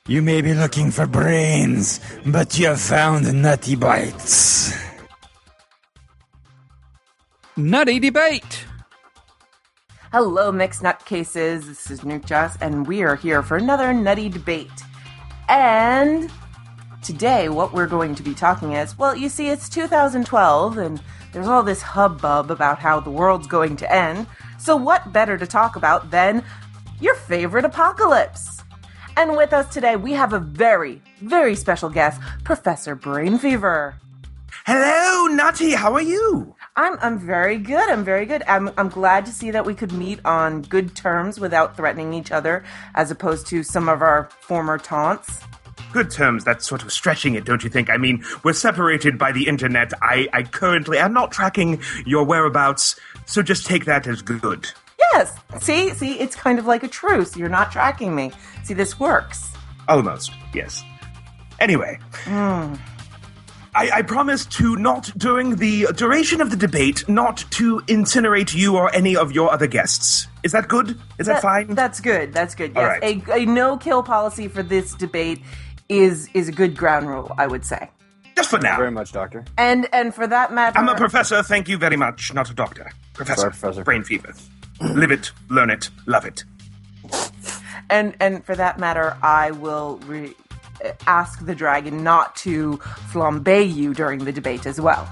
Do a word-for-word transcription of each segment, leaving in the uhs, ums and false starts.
You may be looking for brains, but you have found Nutty Bites. Nutty Debate! Hello, mixed nutcases. This is Nuke Joss, and we are here for another Nutty Debate. And today, what we're going to be talking is, well, you see, it's two thousand twelve, and there's all this hubbub about how the world's going to end. So what better to talk about than your favorite apocalypse? And with us today, we have a very, very special guest, Professor Brain Fever. Hello, Nutty. How are you? I'm I'm very good. I'm very good. I'm I'm glad to see that we could meet on good terms without threatening each other, as opposed to some of our former taunts. Good terms. That's sort of stretching it, don't you think? I mean, we're separated by the internet. I, I currently am not tracking your whereabouts, so just take that as good. Yes. See, see, it's kind of like a truce. You're not tracking me. See, this works. Almost, yes. Anyway. Mm. I, I promise to not, during the duration of the debate, not to incinerate you or any of your other guests. Is that good? Is that, that fine? That's good. That's good. Yes. All right. A, a no-kill policy for this debate is is a good ground rule, I would say. Just for now. Thank you very much, Doctor. And and for that matter... I'm a professor, thank you very much, not a doctor. Professor. Sorry, Professor. Brain Fever. Live it, learn it, love it. And, and for that matter, I will... Re- ask the dragon not to flambe you during the debate as well.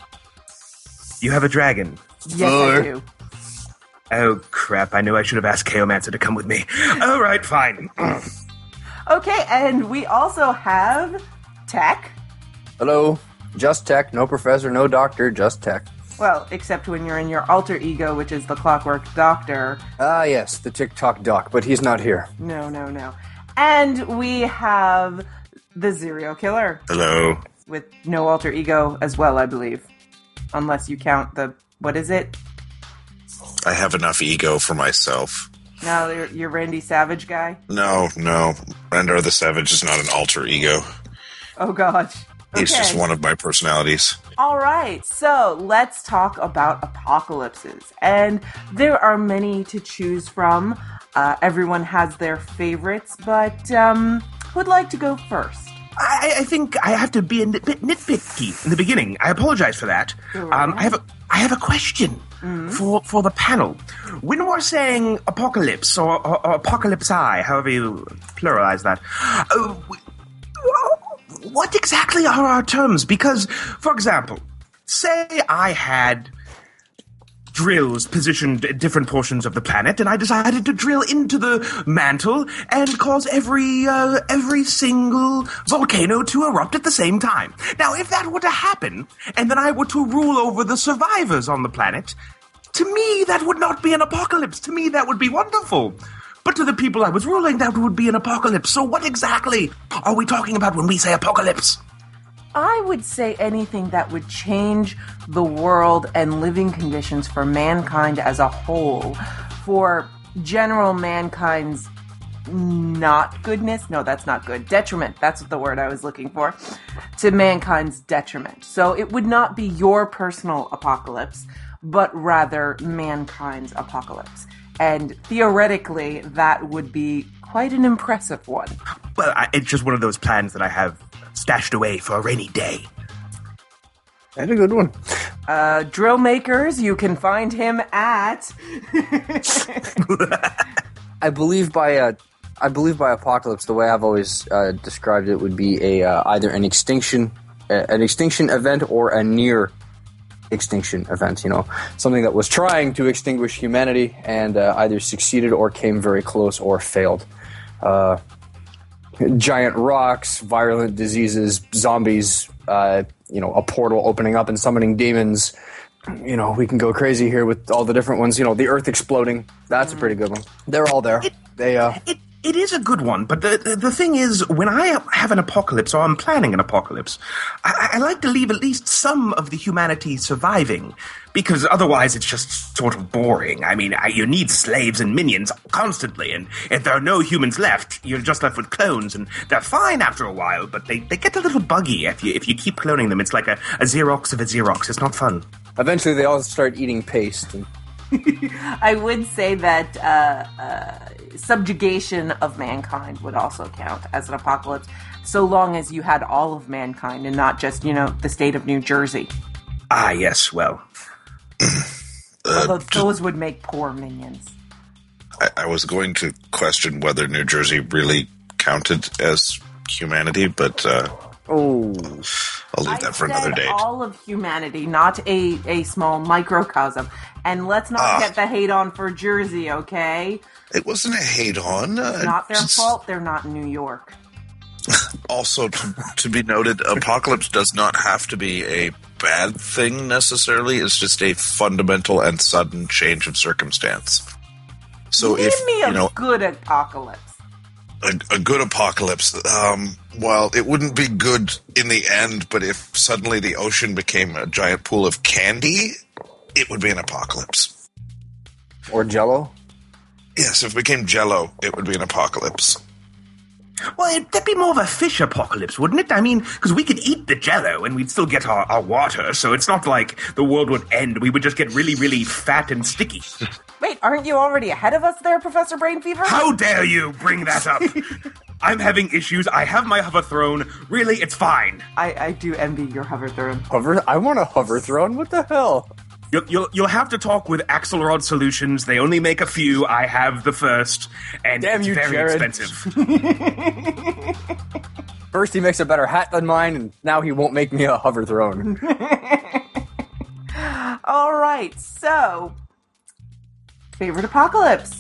You have a dragon? Yes, I do. Oh, crap. I knew I should have asked Chaomancer to come with me. All right, fine. Okay, and we also have Tech. Hello. Just Tech. No professor, no doctor, just Tech. Well, except when you're in your alter ego, which is the Clockwork Doctor. Ah, yes, the TikTok doc, but he's not here. No, no, no. And we have the Zero Killer. Hello. With no alter ego as well, I believe. Unless you count the... What is it? I have enough ego for myself. No, you're, you're Randy Savage guy? No, no. Randar the Savage is not an alter ego. Oh, gosh. He's Okay. just one of my personalities. All right, so let's talk about apocalypses. And there are many to choose from. Uh, everyone has their favorites, but um, who'd like to go first? I, I think I have to be a nit- bit nitpicky in the beginning. I apologize for that. Um, I have a, I have a question mm-hmm. for, for the panel. When we're saying apocalypse or, or, or apocalypsi, however you pluralize that, uh, what exactly are our terms? Because, for example, say I had drills positioned at different portions of the planet, and I decided to drill into the mantle and cause every uh, every single volcano to erupt at the same time. Now, if that were to happen, and then I were to rule over the survivors on the planet, to me, that would not be an apocalypse. To me, that would be wonderful. But to the people I was ruling, that would be an apocalypse. So what exactly are we talking about when we say apocalypse? I would say anything that would change the world and living conditions for mankind as a whole. For general mankind's not goodness. No, that's not good. Detriment. That's the word I was looking for. To mankind's detriment. So it would not be your personal apocalypse, but rather mankind's apocalypse. And theoretically, that would be quite an impressive one. Well, I, it's just one of those plans that I have stashed away for a rainy day. That's a good one. Uh, drill makers, you can find him at... I believe by uh, I believe by apocalypse, the way I've always uh, described it would be a uh, either an extinction, uh, an extinction event or a near extinction event. You know, something that was trying to extinguish humanity and uh, either succeeded or came very close or failed. Uh, giant rocks, virulent diseases, zombies, uh, you know, a portal opening up and summoning demons. You know, we can go crazy here with all the different ones. You know, the Earth exploding. That's a pretty good one. They're all there. It, they, uh... It, it is a good one, but the, the the thing is, when I have an apocalypse, or I'm planning an apocalypse, I, I like to leave at least some of the humanity surviving, because otherwise it's just sort of boring. I mean, I, you need slaves and minions constantly, and if there are no humans left, you're just left with clones, and they're fine after a while, but they, they get a little buggy if you if you keep cloning them. It's like a, a Xerox of a Xerox. It's not fun. Eventually they all start eating paste. And... I would say that uh, uh, subjugation of mankind would also count as an apocalypse, so long as you had all of mankind and not just, you know, the state of New Jersey. Ah, yes, well. Although those would make poor minions. I, I was going to question whether New Jersey really counted as humanity, but uh, Oh, I'll leave I that for said another date. all of humanity, not a, a small microcosm. And let's not Ah. get the hate on for Jersey, okay? It wasn't a hate on. Uh, It's not their just- fault they're not in New York. Also, to, to be noted, apocalypse does not have to be a bad thing necessarily. It's just a fundamental and sudden change of circumstance. So Give if me a you know good apocalypse. a, a good apocalypse, um, well, it wouldn't be good in the end. But if suddenly the ocean became a giant pool of candy, it would be an apocalypse. or Jello. Yes, if it became Jello, it would be an apocalypse. Well, it, that'd be more of a fish apocalypse, wouldn't it? I mean, because we could eat the Jello and we'd still get our, our water, so it's not like the world would end. We would just get really, really fat and sticky. Wait, aren't you already ahead of us there, Professor Brain Fever? How dare you bring that up? I'm having issues. I have my hover throne. Really, it's fine. I, I do envy your hover throne. Hover? I want a hover throne. What the hell? You'll, you'll, you'll have to talk with Axelrod Solutions. They only make a few. I have the first, and Damn it's you, very Jared. expensive. First he makes a better hat than mine, and now he won't make me a hover throne. All right, so favorite apocalypse.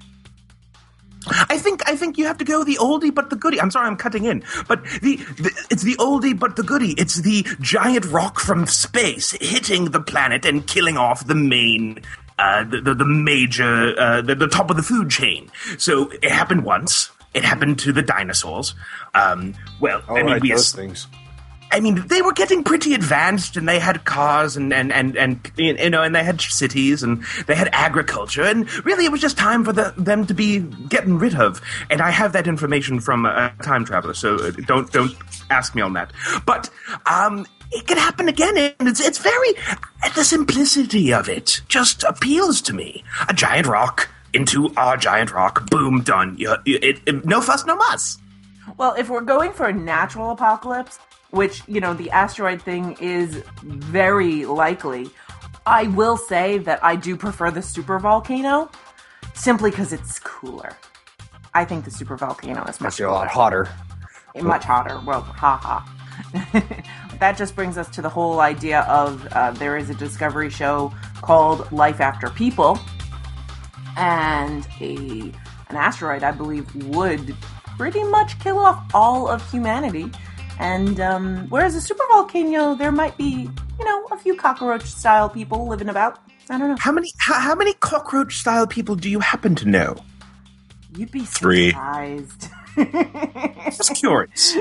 I think I think you have to go the oldie but the goodie. I'm sorry, I'm cutting in, but the, the it's the oldie but the goodie. It's the giant rock from space hitting the planet and killing off the main, uh, the, the the major, uh, the, the top of the food chain. So it happened once. It happened to the dinosaurs. Um, well, Oh, I mean, right, we those things. I mean, they were getting pretty advanced, and they had cars, and, and, and, and you know, and they had cities, and they had agriculture, and really, it was just time for the, them to be getting rid of. And I have that information from a time traveler, so uh, don't don't ask me on that. But um, it can happen again, and it's it's very the simplicity of it just appeals to me. A giant rock into our giant rock, boom, done. You, you, it, it, no fuss, no muss. Well, if we're going for a natural apocalypse, which, you know, the asteroid thing is very likely, I will say that I do prefer the super volcano, simply because it's cooler. I think the super volcano is much Makes you a lot hotter. much hotter. Well, haha. That just brings us to the whole idea of uh, there is a Discovery show called Life After People, and a an asteroid, I believe, would pretty much kill off all of humanity. And um, whereas a supervolcano, there might be, you know, a few cockroach-style people living about. I don't know. How many how, how many cockroach style people do you happen to know? You'd be Three. surprised. Just curious.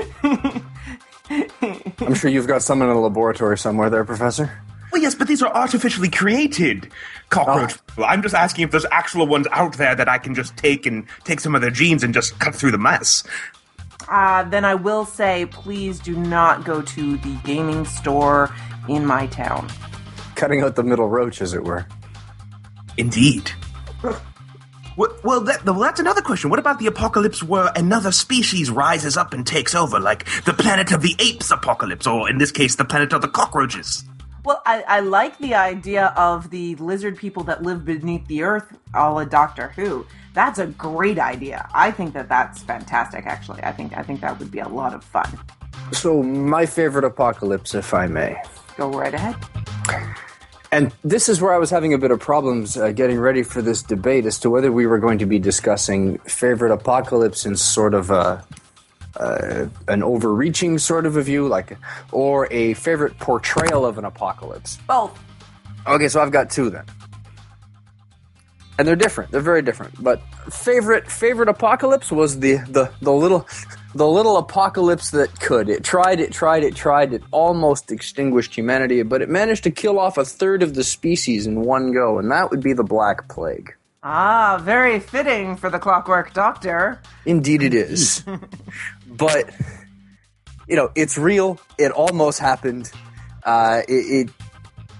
I'm sure you've got some in a laboratory somewhere there, Professor. Well, yes, but these are artificially created cockroach. Well, I'm just asking if there's actual ones out there that I can just take and take some of their genes and just cut through the mess. Uh, then I will say, please do not go to the gaming store in my town. Cutting out the middle roach, as it were. Indeed. Well, well, that, well, that's another question. What about the apocalypse where another species rises up and takes over, like the Planet of the Apes apocalypse, or in this case, the Planet of the Cockroaches? Well, I, I like the idea of the lizard people that live beneath the earth, a la Doctor Who. That's a great idea. I think that that's fantastic, actually. I think I think that would be a lot of fun. So, my favorite apocalypse, if I may. Go right ahead. And this is where I was having a bit of problems uh, getting ready for this debate as to whether we were going to be discussing favorite apocalypse in sort of a, uh, an overreaching sort of a view, like, or a favorite portrayal of an apocalypse. Both. Okay, so I've got two then. And they're different. They're very different. But favorite favorite apocalypse was the, the, the little the little apocalypse that could. It tried, it tried, it tried, it almost extinguished humanity, but it managed to kill off a third of the species in one go, and that would be the Black Plague. Ah, very fitting for the Clockwork Doctor. Indeed it is. But, you know, it's real. It almost happened. Uh, it, it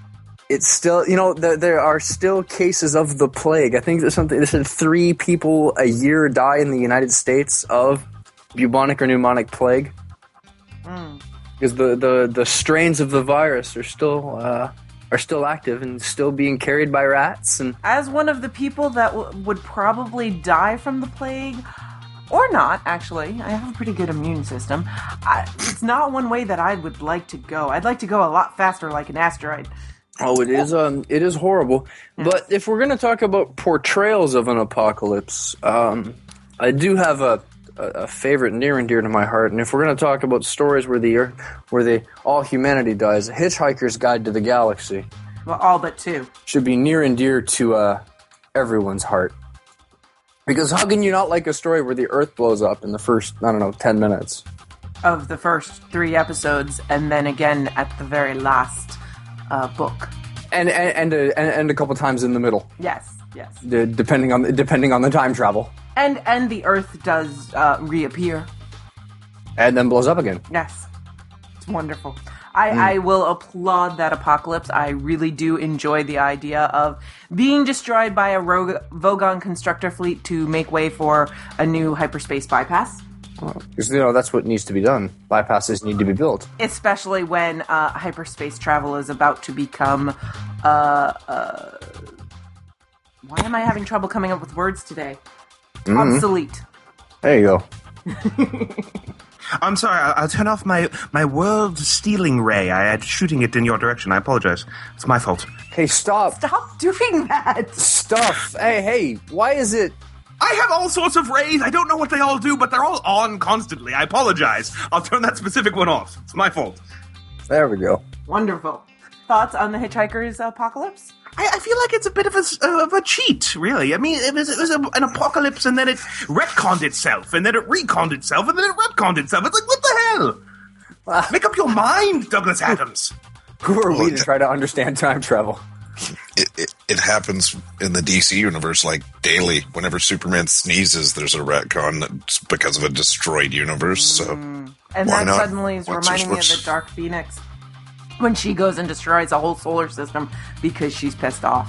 it's still, you know, there, there are still cases of the plague. I think there's something, they said three people a year die in the United States of bubonic or pneumonic plague. Mm. Because the, the, the strains of the virus are still uh, are still active and still being carried by rats. And as one of the people that w- would probably die from the plague, or not, actually, I have a pretty good immune system. I, it's not one way that I would like to go. I'd like to go a lot faster like an asteroid. Oh, it is um, it is horrible. Yes. But if we're going to talk about portrayals of an apocalypse, um, I do have a, a, a favorite near and dear to my heart. And if we're going to talk about stories where the where the all humanity dies, Hitchhiker's Guide to the Galaxy Well, all but two. should be near and dear to uh, everyone's heart. Because how can you not like a story where the Earth blows up in the first, I don't know, ten minutes? Of the first three episodes, and then again at the very last uh, book. And and and a, and a couple times in the middle, Yes, yes. d- depending on the, depending on the time travel, And and the Earth does uh, reappear. and then blows up again. Yes. It's wonderful. I, I will applaud that apocalypse. I really do enjoy the idea of being destroyed by a Rogue, Vogon constructor fleet to make way for a new hyperspace bypass. Because you know that's what needs to be done. Bypasses need to be built. Especially when uh, hyperspace travel is about to become... Uh, uh, why am I having trouble coming up with words today? Obsolete. There you go. I'm sorry, I'll, I'll turn off my, my world stealing ray. I had shooting it in your direction. I apologize. It's my fault. Hey, stop! Stop doing that! Stuff! Hey, hey! Why is it? I have all sorts of rays. I don't know what they all do, but they're all on constantly. I apologize. I'll turn that specific one off. It's my fault. There we go. Wonderful. Thoughts on the Hitchhiker's Apocalypse? I, I feel like it's a bit of a, s- uh, of a cheat, really. I mean, it was, it was a, an apocalypse, and then it retconned itself, and then it reconned itself, and then it retconned itself. It's like, what the hell? Make up your mind, Douglas Adams. Who are we to try to understand time travel? It, it, it happens in the D C universe like daily. Whenever Superman sneezes, there's a retcon that's because of a destroyed universe. So, And why that not? suddenly is What's reminding me of what's- the Dark Phoenix when she goes and destroys a whole solar system because she's pissed off.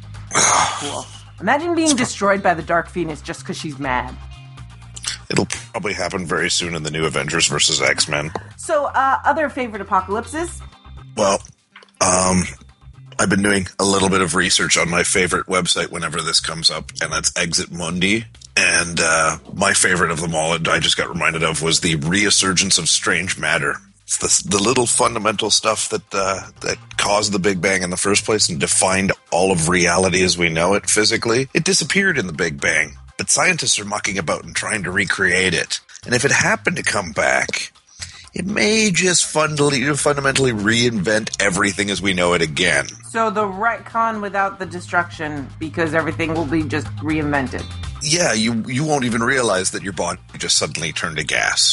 Cool. Imagine being destroyed by the Dark Phoenix just because she's mad. It'll probably happen very soon in the new Avengers versus X-Men. So, uh, other favorite apocalypses? Well, um, I've been doing a little bit of research on my favorite website whenever this comes up, and that's Exit Mundi. And uh, my favorite of them all, I just got reminded of, was the resurgence of strange matter. It's the, the little fundamental stuff that uh, that caused the Big Bang in the first place and defined all of reality as we know it physically. It disappeared in the Big Bang, but scientists are mucking about and trying to recreate it. And if it happened to come back, it may just fundamentally, fundamentally reinvent everything as we know it again. So the retcon without the destruction because everything will be just reinvented. Yeah, you you won't even realize that your body just suddenly turned to gas.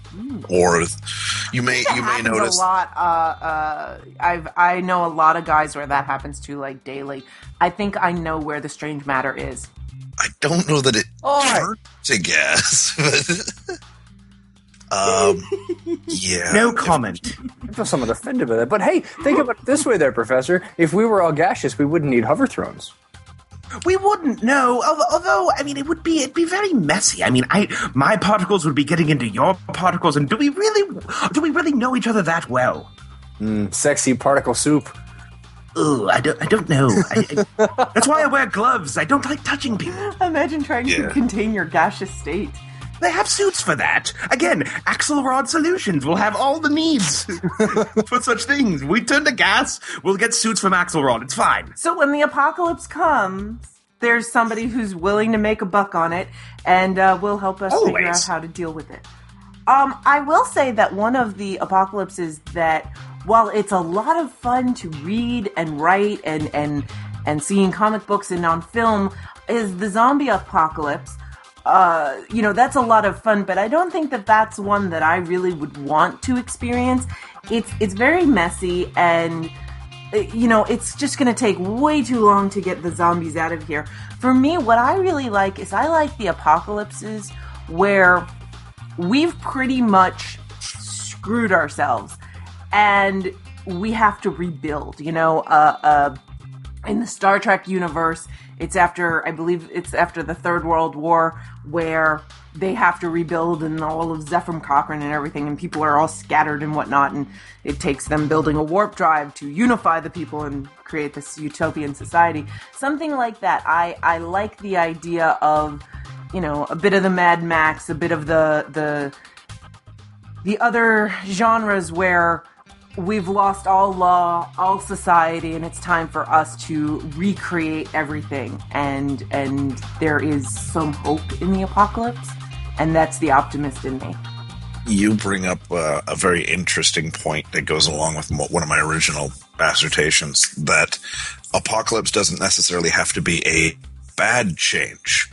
Or you may That you may happens notice a lot. Uh, uh, I've I know a lot of guys where that happens to, like daily. I think I know where the strange matter is. I don't know that it Alright. turned to gas. um, yeah. No comment. I feel somewhat offended by that. But hey, think about it this way there, Professor. If we were all gaseous, we wouldn't need hover thrones. We wouldn't know, although, although I mean, it would be it'd be very messy. I mean, I my particles would be getting into your particles, and do we really do we really know each other that well? Sexy particle soup. Ugh, I don't I don't know. I, I, that's why I wear gloves. I don't like touching people. Imagine trying Yeah. to contain your gaseous state. They have suits for that. Again, Axelrod Solutions will have all the needs for such things. We turn to gas, we'll get suits from Axelrod. It's fine. So when the apocalypse comes, there's somebody who's willing to make a buck on it and uh, will help us figure Always. out how to deal with it. Um, I will say that one of the apocalypses that, while it's a lot of fun to read and write and and and seeing comic books and on film, is the zombie apocalypse. Uh, you know, that's a lot of fun, but I don't think that that's one that I really would want to experience. It's it's very messy, and uh, you know, it's just going to take way too long to get the zombies out of here. For me, what I really like is I like the apocalypses where we've pretty much screwed ourselves, and we have to rebuild. You know, uh, uh, in the Star Trek universe, it's after, I believe it's after the Third World War, where they have to rebuild, and all of Zephyr Cochrane and everything, and people are all scattered and whatnot, and it takes them building a warp drive to unify the people and create this utopian society. Something like that. I, I like the idea of, you know, a bit of the Mad Max, a bit of the the the other genres where we've lost all law, all society, and it's time for us to recreate everything. And and there is some hope in the apocalypse, and that's the optimist in me. You bring up uh, a very interesting point that goes along with mo- one of my original assertions, that apocalypse doesn't necessarily have to be a bad change.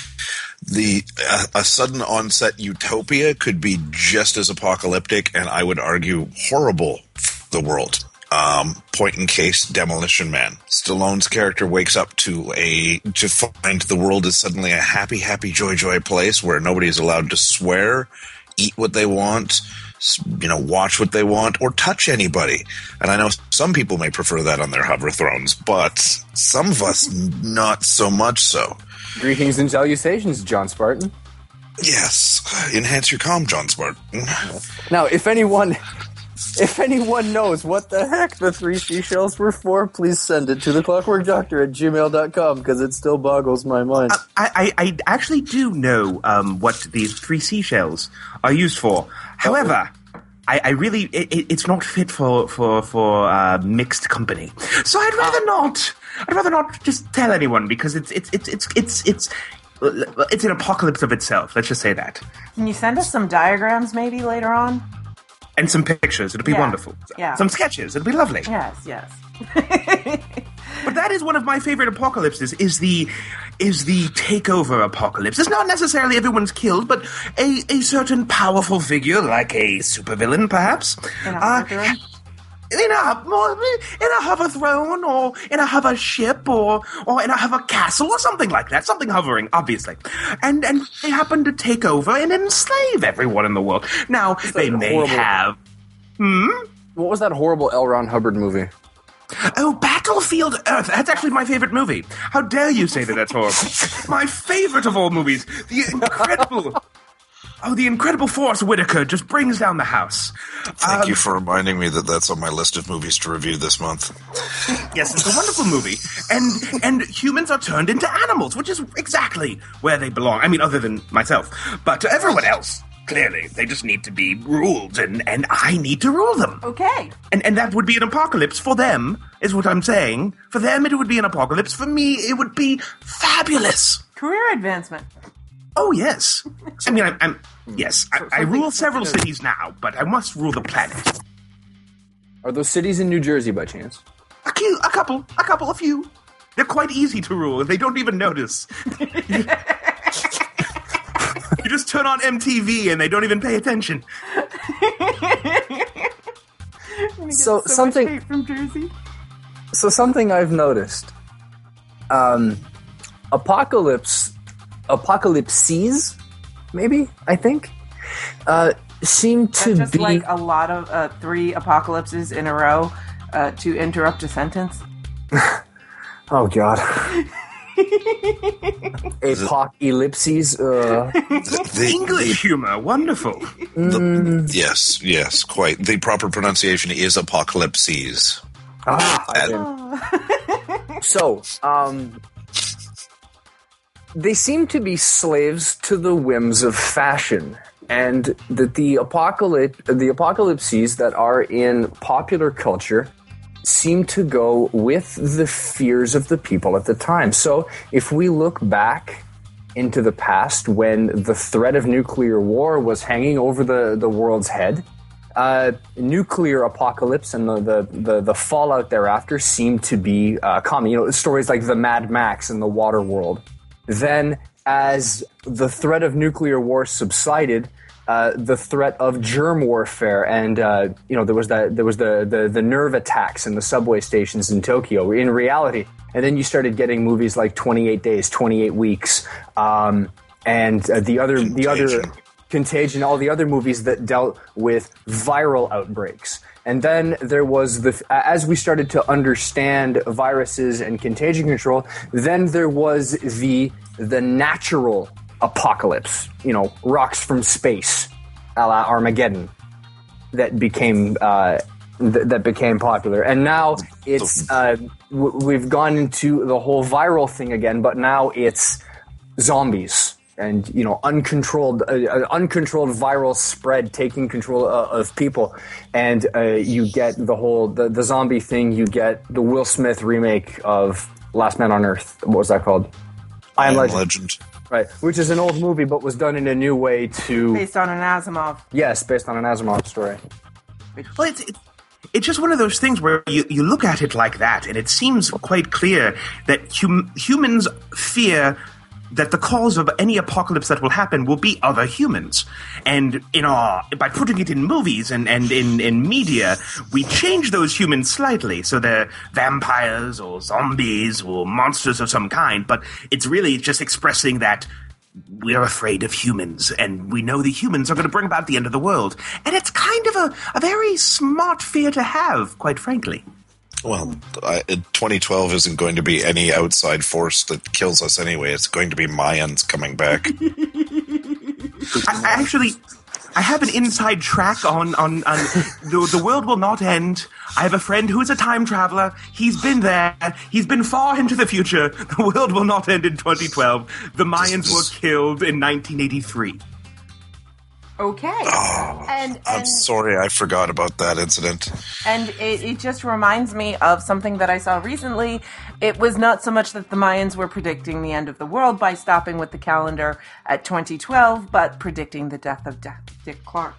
The uh, a sudden onset utopia could be just as apocalyptic, and I would argue horrible for the world. Um, point in case, Demolition Man. Stallone's character wakes up to a to find the world is suddenly a happy, happy, joy, joy place where nobody is allowed to swear, eat what they want, you know, watch what they want, or touch anybody. And I know some people may prefer that on their hover thrones, but some of us not so much so. Greetings and salutations, John Spartan. Yes, enhance your calm, John Spartan. Now, if anyone, if anyone knows what the heck the three seashells were for, please send it to the clockwork doctor at gmail dot com, because it still boggles my mind. I, I, I actually do know um, what these three seashells are used for. However, I, I really it, it's not fit for for for uh, mixed company. So I'd rather not. I'd rather not just tell anyone, because it's it's it's it's it's it's it's an apocalypse of itself. Let's just say that. Can you send us some diagrams maybe later on? And some pictures. It'll be Yeah. wonderful. Yeah. Some sketches. It'll be lovely. Yes, yes. But that is one of my favorite apocalypses, is the is the takeover apocalypse. It's not necessarily everyone's killed, but a, a certain powerful figure, like a supervillain, perhaps. In a uh, hover throne? In a, more- in a hover throne, or in a hover ship, or or in a hover castle, or something like that. Something hovering, obviously. And and they happen to take over and enslave everyone in the world. Now, they may horrible- have... Hmm? What was that horrible L. Ron Hubbard movie? Oh, Battlefield Earth. That's actually my favorite movie. How dare you say that that's horrible? My favorite of all movies. The incredible... Oh, the incredible Forrest Whitaker just brings down the house. Thank Um, you for reminding me that that's on my list of movies to review this month. Yes, it's a wonderful movie. And and humans are turned into animals, which is exactly where they belong. I mean, other than myself. But to everyone else, clearly, they just need to be ruled, and, and I need to rule them. Okay. And and that would be an apocalypse for them, is what I'm saying. For them, it would be an apocalypse. For me, it would be fabulous. Career advancement. Oh, yes. I mean, I'm... I'm yes, I, I rule several cities now, but I must rule the planet. Are those cities in New Jersey by chance? A, few, a couple, a couple, a few. They're quite easy to rule, and they don't even notice. You just turn on M T V, and they don't even pay attention. So, so something. much hate from Jersey. So something I've noticed. Um, apocalypse, apocalypses, maybe I think, uh, seem to That's just be like a lot of uh, three apocalypses in a row uh, to interrupt a sentence. Oh God. Apocalypses. Uh, The, English humor, wonderful. the, yes, yes, quite. The proper pronunciation is apocalypses. ah, I And- didn't- so, um, they seem to be slaves to the whims of fashion, and that the apocalypse, the apocalypses that are in popular culture seem to go with the fears of the people at the time. So, if we look back into the past when the threat of nuclear war was hanging over the, the world's head, uh, nuclear apocalypse and the, the, the, the fallout thereafter seemed to be uh, common. You know, stories like the Mad Max and the Water World. Then, as the threat of nuclear war subsided, uh, the threat of germ warfare, and uh, you know, there was that there was the, the the nerve attacks in the subway stations in Tokyo. In reality, and then you started getting movies like twenty-eight days, twenty-eight weeks, um, and uh, the other the other Contagion. Contagion, all the other movies that dealt with viral outbreaks. And then there was the, as we started to understand viruses and contagion control, then there was the the natural apocalypse, you know, rocks from space, a la Armageddon, that became uh, th- that became popular. And now it's uh, w- we've gone into the whole viral thing again, but now it's zombies. And, you know, uncontrolled, uh, uncontrolled viral spread taking control uh, of people. And uh, you get the whole, the, the zombie thing, you get the Will Smith remake of Last Man on Earth. What was that called? I Am Legend. Legend. Right, which is an old movie, but was done in a new way to... Based on an Asimov. Yes, based on an Asimov story. Well, it's, it's it's just one of those things where you, you look at it like that, and it seems quite clear that hum, humans fear that the cause of any apocalypse that will happen will be other humans. And in our, by putting it in movies and, and in, in media, we change those humans slightly. So they're vampires or zombies or monsters of some kind, but it's really just expressing that we're afraid of humans, and we know the humans are going to bring about the end of the world. And it's kind of a, a very smart fear to have, quite frankly. Well, I, twenty twelve isn't going to be any outside force that kills us anyway. It's going to be Mayans coming back. I, I actually, I have an inside track on, on, on the, the world will not end. I have a friend who is a time traveler. He's been there. He's been far into the future. The world will not end in twenty twelve. The Mayans were killed in nineteen eighty-three. Okay. Oh, and, and I'm sorry, I forgot about that incident. And it, it just reminds me of something that I saw recently. It was not so much that the Mayans were predicting the end of the world by stopping with the calendar at twenty twelve, but predicting the death of De- Dick Clark.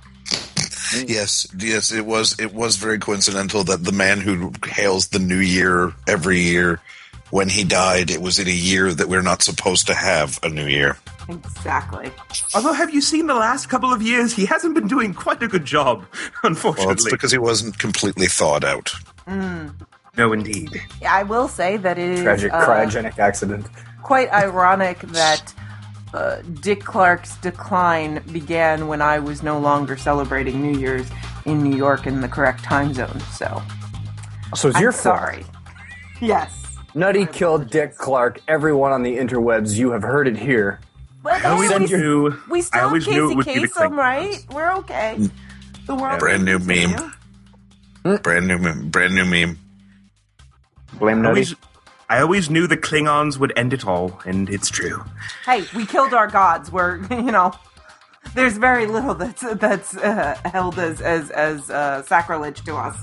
Yes, yes, it was. It was very coincidental that the man who hails the new year every year, when he died, it was in a year that we're not supposed to have a new year. Exactly. Although, have you seen the last couple of years? He hasn't been doing quite a good job, unfortunately. Well, it's because he wasn't completely thawed out. Mm. No, indeed. I will say that it is Tragic uh, cryogenic accident. Quite ironic that uh, Dick Clark's decline began when I was no longer celebrating New Year's in New York in the correct time zone. So, so it's I'm your fault. sorry. Yes. Nutty killed Dick Clark. Everyone on the interwebs, you have heard it here. But I always we, knew. we I still have always knew it Casey would be the Kasem, Klingons. right? We're okay. The world Brand new will meme. continue. Brand new, meme- brand new meme. Blame I Nutty. always, I always knew the Klingons would end it all, and it's true. Hey, we killed our gods. We're, you know, there's very little that's that's uh, held as as as uh, sacrilege to us.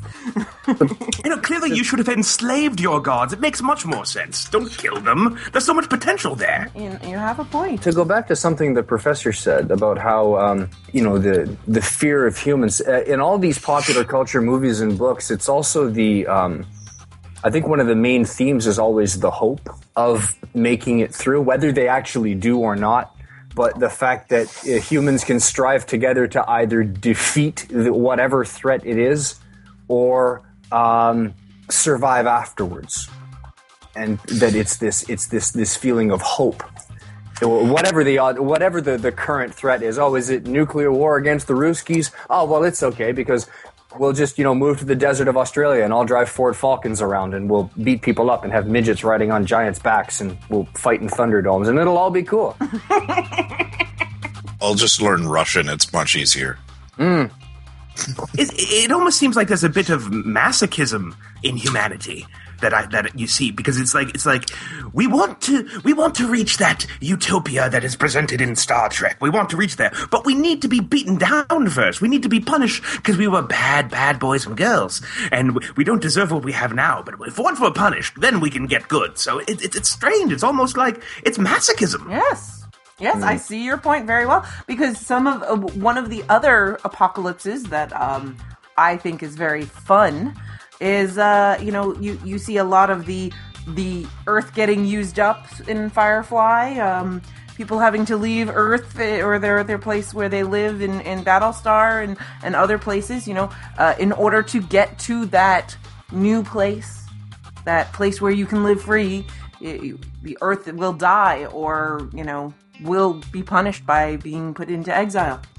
You know, clearly you should have enslaved your gods. It makes much more sense. Don't kill them. There's so much potential there. You, you have a point. To go back to something the professor said about how, um, you know, the the fear of humans uh, in all these popular culture movies and books, it's also the, um, I think one of the main themes is always the hope of making it through, whether they actually do or not. But the fact that uh, humans can strive together to either defeat the, whatever threat it is, or um, survive afterwards, and that it's this it's this this feeling of hope. Whatever the odd, whatever the, the current threat is. Oh, is it nuclear war against the Ruskies? Oh, well, it's okay because we'll just, you know, move to the desert of Australia and I'll drive Ford Falcons around and we'll beat people up and have midgets riding on giants' backs and we'll fight in Thunderdomes and it'll all be cool. I'll just learn Russian. It's much easier. Mm. It, it almost seems like there's a bit of masochism in humanity that I that you see, because it's like it's like we want to we want to reach that utopia that is presented in Star Trek. We want to reach there, but we need to be beaten down first. We need to be punished because we were bad, bad boys and girls, and we don't deserve what we have now. But if once we're punished, then we can get good. So it, it, it's strange. It's almost like it's masochism. Yes. Yes, I see your point very well, because some of uh, one of the other apocalypses that um, I think is very fun is uh, you know you, you see a lot of the the Earth getting used up in Firefly, um, people having to leave Earth or their their place where they live in, in Battlestar and, and other places, you know, uh, in order to get to that new place, that place where you can live free. It, the Earth will die, or you know, will be punished by being put into exile.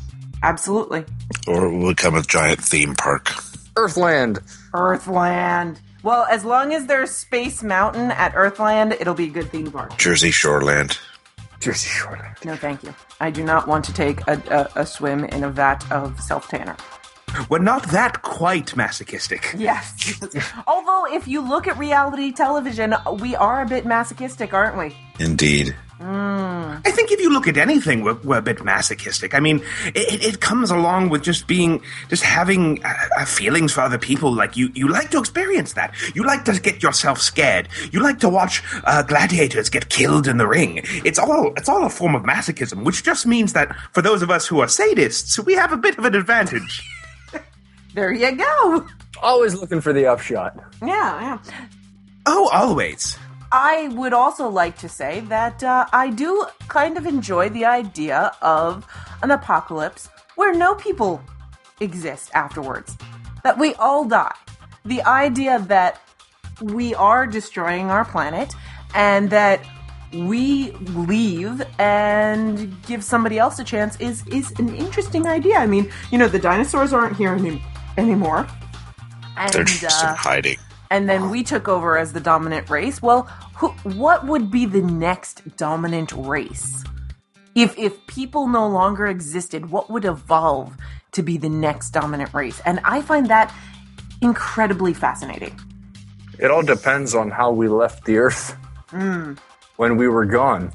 Absolutely. Or it will become a giant theme park. Earthland. Earthland. Well, as long as there's Space Mountain at Earthland, it'll be a good theme park. Jersey Shoreland. Jersey Shoreland. No, thank you. I do not want to take a, a, a swim in a vat of self-tanner. We're not that quite masochistic. Yes. Although, if you look at reality television, we are a bit masochistic, aren't we? Indeed. Mm. I think if you look at anything, we're, we're a bit masochistic. I mean, it, it comes along with just being, just having uh, uh, feelings for other people. Like, you, you like to experience that. You like to get yourself scared. You like to watch uh, gladiators get killed in the ring. It's all, it's all a form of masochism, which just means that for those of us who are sadists, we have a bit of an advantage. There you go. Always looking for the upshot. Yeah, yeah. Oh, always. I would also like to say that uh, I do kind of enjoy the idea of an apocalypse where no people exist afterwards. That we all die. The idea that we are destroying our planet and that we leave and give somebody else a chance is, is an interesting idea. I mean, you know, the dinosaurs aren't here any, anymore. And, They're just uh, in hiding. And then we took over as the dominant race. Well, who, what would be the next dominant race? If if people no longer existed, what would evolve to be the next dominant race? And I find that incredibly fascinating. It all depends on how we left the Earth Mm. when we were gone.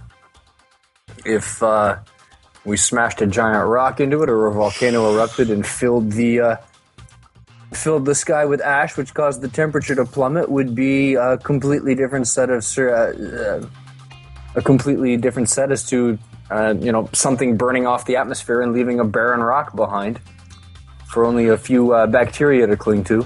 If uh, we smashed a giant rock into it, or a volcano erupted and filled the uh, filled the sky with ash, which caused the temperature to plummet, would be a completely different set of uh, uh, a completely different set as to uh, you know, something burning off the atmosphere and leaving a barren rock behind for only a few uh, bacteria to cling to.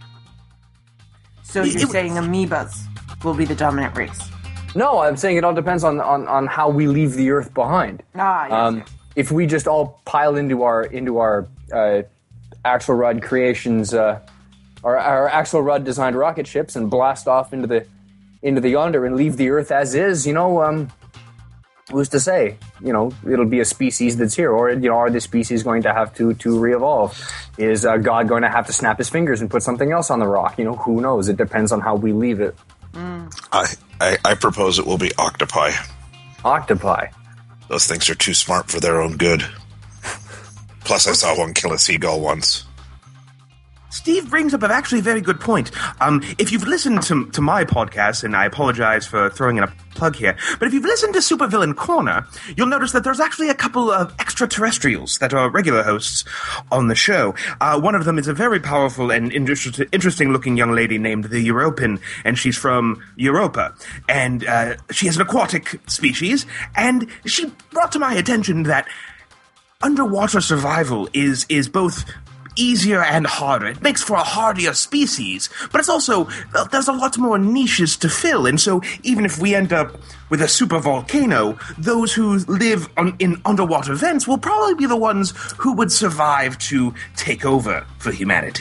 So you're saying amoebas will be the dominant race? No, I'm saying it all depends on, on, on how we leave the Earth behind. Ah, yes, um, yes. If we just all pile into our into our uh, Axelrod creations, uh, our, our Axelrod designed rocket ships, and blast off into the into the yonder and leave the Earth as is, you know, um, who's to say? You know, it'll be a species that's here, or you know, are the species going to have to to re-evolve? Is uh, God going to have to snap his fingers and put something else on the rock? You know, who knows? It depends on how we leave it. Mm. I, I, I propose it will be octopi. Octopi. Those things are too smart for their own good. Plus, I saw one kill a seagull once. Steve brings up an actually very good point. Um, if you've listened to, to my podcast, and I apologize for throwing in a plug here, but if you've listened to Supervillain Corner, you'll notice that there's actually a couple of extraterrestrials that are regular hosts on the show. Uh, one of them is a very powerful and inter- interesting-looking young lady named the European, and she's from Europa. And uh, she has an aquatic species, and she brought to my attention that underwater survival is is both easier and harder. It makes for a hardier species, but it's also, there's a lot more niches to fill, and so even if we end up with a super volcano, those who live on, in underwater vents will probably be the ones who would survive to take over for humanity.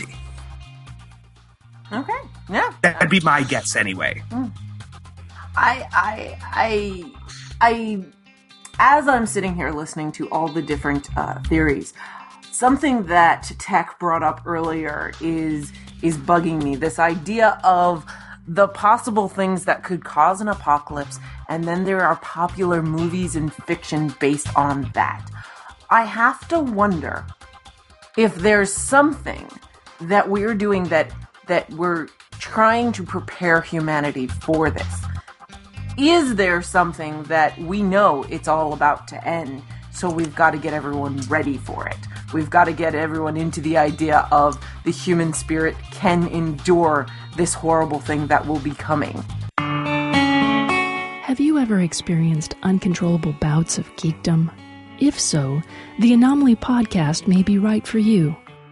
Okay, yeah. That'd be my guess anyway. I, I, I, I, as I'm sitting here listening to all the different uh, theories, something that Tech brought up earlier is is bugging me. This idea of the possible things that could cause an apocalypse, and then there are popular movies and fiction based on that. I have to wonder if there's something that we're doing that that we're trying to prepare humanity for this. Is there something that we know it's all about to end, so we've got to get everyone ready for it? We've got to get everyone into the idea of the human spirit can endure this horrible thing that will be coming. Have you ever experienced uncontrollable bouts of geekdom? If so, the Anomaly podcast may be right for you.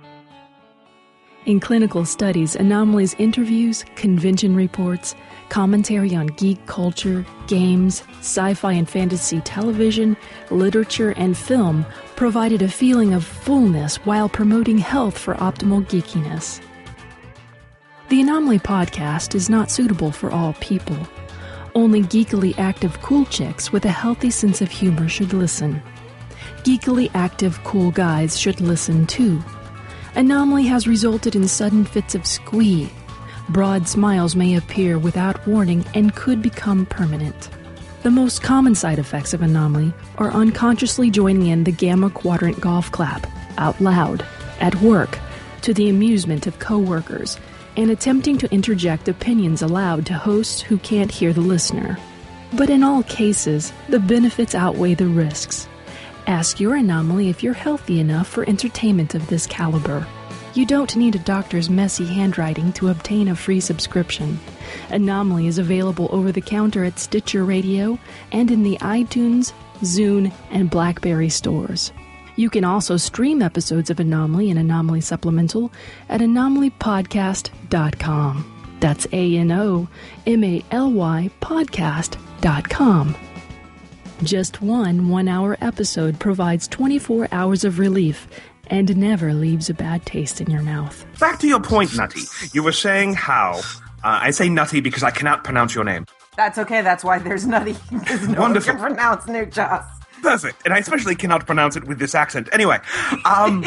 In clinical studies, Anomaly's interviews, convention reports, commentary on geek culture, games, sci-fi and fantasy television, literature, and film provided a feeling of fullness while promoting health for optimal geekiness. The Anomaly podcast is not suitable for all people. Only geekily active cool chicks with a healthy sense of humor should listen. geekily active cool guys should listen too. Anomaly has resulted in sudden fits of squee. Broad smiles may appear without warning and could become permanent. The most common side effects of Anomaly are unconsciously joining in the Gamma Quadrant golf clap, out loud, at work, to the amusement of coworkers, and attempting to interject opinions aloud to hosts who can't hear the listener. But in all cases, the benefits outweigh the risks. Ask your Anomaly if you're healthy enough for entertainment of this caliber. You don't need a doctor's messy handwriting to obtain a free subscription. Anomaly is available over the counter at Stitcher Radio and in the iTunes, Zune, and BlackBerry stores. You can also stream episodes of Anomaly and Anomaly Supplemental at anomaly podcast dot com. That's A N O M A L Y podcast dot com. Just one one-hour episode provides twenty-four hours of relief and never leaves a bad taste in your mouth. Back to your point, Nutty. You were saying how... Uh, I say Nutty because I cannot pronounce your name. That's okay. That's why there's Nutty. Because no one can pronounce New Joss. Perfect. And I especially cannot pronounce it with this accent. Anyway, um,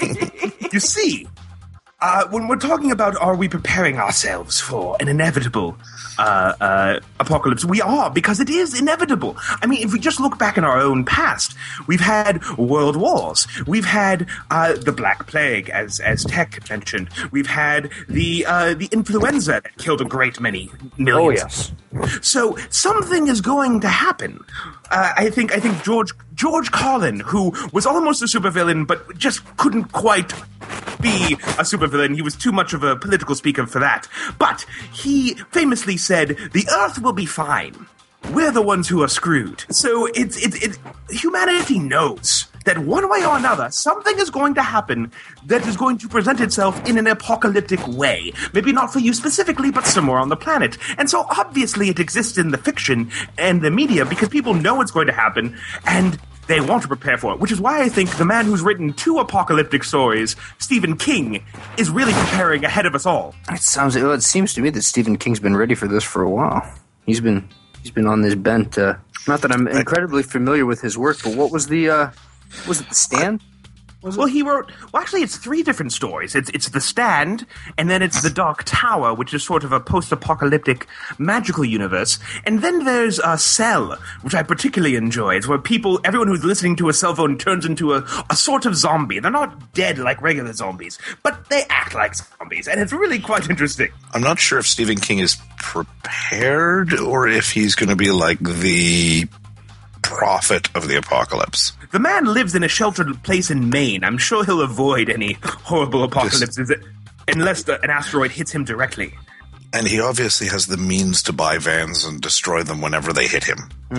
you see, uh, when we're talking about are we preparing ourselves for an inevitable uh, uh, apocalypse, we are, because it is inevitable. I mean, if we just look back in our own past, we've had world wars. We've had uh, the Black Plague, as as Tech mentioned. We've had the uh, the influenza that killed a great many millions. Oh, yes. So something is going to happen. Uh, I think I think George George Carlin, who was almost a supervillain but just couldn't quite be a supervillain. He was too much of a political speaker for that. But he famously said, "The Earth will be fine. We're the ones who are screwed." So it's it's it, humanity knows that one way or another, something is going to happen that is going to present itself in an apocalyptic way. Maybe not for you specifically, but somewhere on the planet. And so obviously it exists in the fiction and the media because people know it's going to happen and they want to prepare for it. Which is why I think the man who's written two apocalyptic stories, Stephen King, is really preparing ahead of us all. It sounds. Well, it seems to me that Stephen King's been ready for this for a while. He's been he's been on this bent. Uh, not that I'm incredibly familiar with his work, but what was the uh, was it The Stand? Was well, he wrote. Well, actually, it's three different stories. It's it's The Stand, and then it's The Dark Tower, which is sort of a post-apocalyptic magical universe. And then there's uh, Cell, which I particularly enjoy. It's where people, everyone who's listening to a cell phone turns into a, a sort of zombie. They're not dead like regular zombies, but they act like zombies, and it's really quite interesting. I'm not sure if Stephen King is prepared or if he's going to be like the prophet of the apocalypse. The man lives in a sheltered place in Maine. I'm sure he'll avoid any horrible apocalypses Just, unless the, an asteroid hits him directly. And he obviously has the means to buy vans and destroy them whenever they hit him.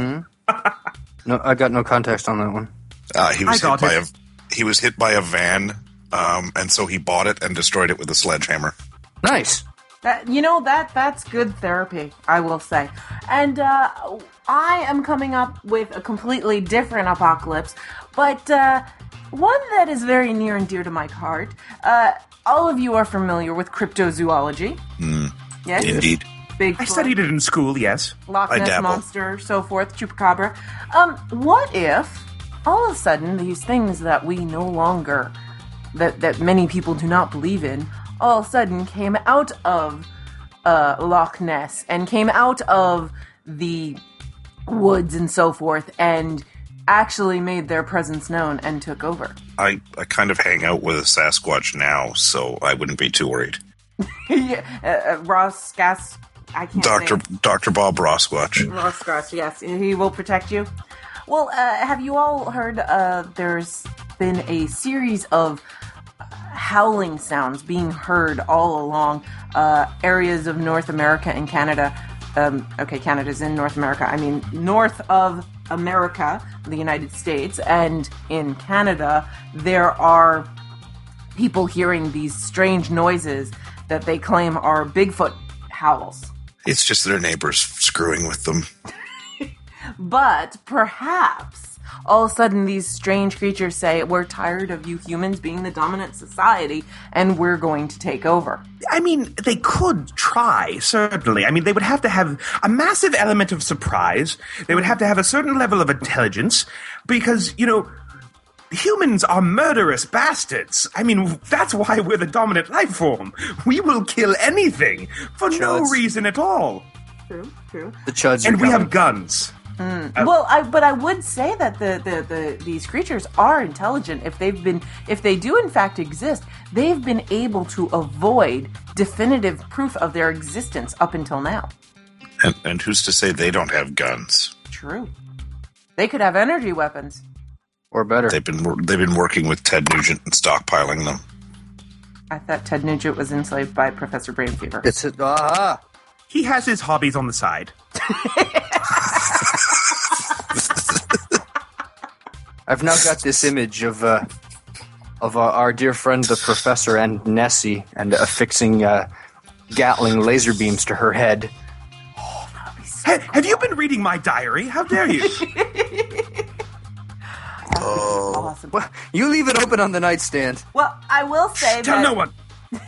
Mm-hmm. No, I got no context on that one. Uh, he was I hit got by it. a he was hit by a van, um, and so he bought it and destroyed it with a sledgehammer. Nice. That, you know, that that's good therapy, I will say. And uh, I am coming up with a completely different apocalypse, but uh, one that is very near and dear to my heart. Uh, all of you are familiar with cryptozoology. Mm, Yes? indeed. Bigfoot, I studied it in school, yes. Loch I Ness dabble. Monster, so forth, Chupacabra. Um, what if, all of a sudden, these things that we no longer, that, that many people do not believe in, all of a sudden came out of uh, Loch Ness and came out of the woods and so forth and actually made their presence known and took over? I, I kind of hang out with a Sasquatch now, so I wouldn't be too worried. yeah, uh, uh, Ross Gas, I can't Doctor say. Doctor Bob Rosquatch. Ross Gas, yes, he will protect you. Well, uh, have you all heard uh, there's been a series of howling sounds being heard all along uh, areas of North America and Canada. Um, okay, Canada's in North America. I mean, north of America, the United States, and in Canada, there are people hearing these strange noises that they claim are Bigfoot howls. It's just their neighbors screwing with them. But perhaps all of a sudden these strange creatures say, we're tired of you humans being the dominant society and we're going to take over. I mean, they could try, certainly. I mean, they would have to have a massive element of surprise. They would have to have a certain level of intelligence because, you know, humans are murderous bastards. I mean, that's why we're the dominant life form. We will kill anything for no Chuds. reason at all. True, true. The chuds And are we coming. have guns. Well, I, but I would say that the, the, the these creatures are intelligent. If they've been, if they do in fact exist, they've been able to avoid definitive proof of their existence up until now. And, and who's to say they don't have guns? True. They could have energy weapons. Or better. They've been wor- they've been working with Ted Nugent and stockpiling them. I thought Ted Nugent was enslaved by Professor Brain Fever. It's a, aha! He has his hobbies on the side. I've now got this image of uh, of uh, our dear friend the professor and Nessie and affixing uh, Gatling laser beams to her head. Hey, have you been reading my diary? How dare you? Awesome. Well, you leave it open on the nightstand. Well, I will say Tell that no one.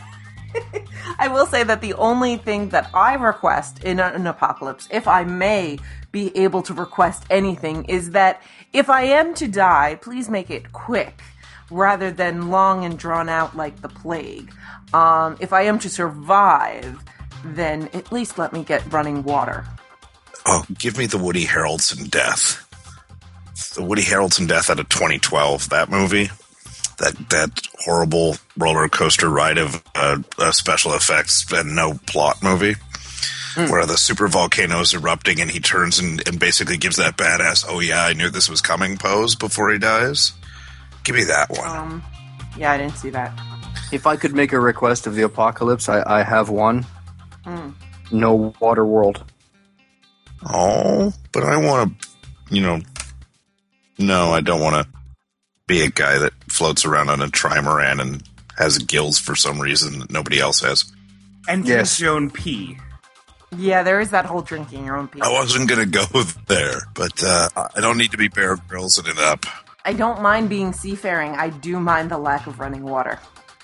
I will say that the only thing that I request in a- an apocalypse, if I may be able to request anything, is that if I am to die, please make it quick rather than long and drawn out like the plague. Um, if I am to survive, then at least let me get running water. Oh, give me the Woody Harrelson death. The Woody Harrelson death out of twenty twelve, that movie. That that horrible roller coaster ride of uh, uh, special effects and no plot movie. Mm. Where the super volcano is erupting and he turns and, and basically gives that badass, oh yeah, I knew this was coming pose before he dies. Give me that one. Um, yeah, I didn't see that. If I could make a request of the apocalypse, I, I have one. Mm. No water world. Oh, but I want to, you know, no, I don't want to be a guy that floats around on a trimaran and has gills for some reason that nobody else has. And Yes. drinks your own pee. Yeah, there is that whole drinking your own pee. I wasn't going to go there, but uh, I don't need to be Bear Grylls it up. I don't mind being seafaring. I do mind the lack of running water.